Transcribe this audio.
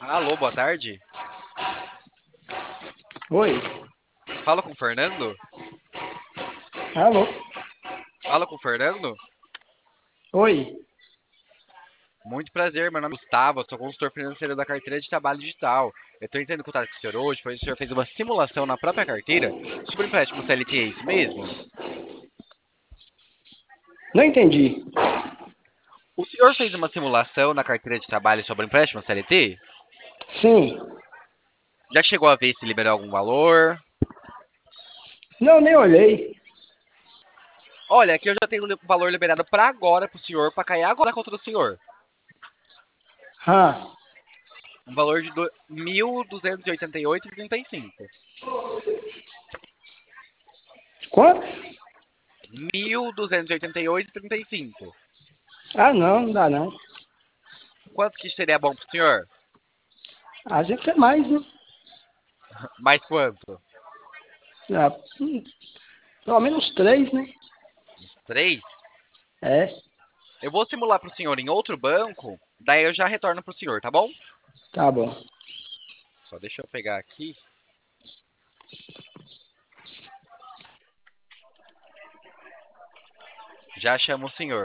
Alô, boa tarde. Oi, Fala com o Fernando? alô, Fala com o Fernando? oi. Muito prazer, meu nome é Gustavo, eu sou consultor financeiro da carteira de trabalho digital. Eu estou entrando em contato com o senhor hoje, pois o senhor fez uma simulação na própria carteira sobre empréstimo CLT, é isso mesmo? Não entendi. O senhor fez uma simulação na carteira de trabalho sobre empréstimo CLT? Sim. Já chegou a ver se liberou algum valor? Não, nem olhei. Olha, aqui eu já tenho o valor liberado para agora para o senhor, para cair agora na conta do senhor. Ah, Um valor de 1.288,35. quanto? 1.288,35. Ah, não, não dá não. Quanto que seria bom para o senhor? A gente é mais, né? Mais quanto? Ah, pelo menos três, né? Três? É, Eu vou simular para o senhor em outro banco, daí eu já retorno para o senhor, tá bom? tá bom. Só deixa eu pegar aqui. Já chamo o senhor.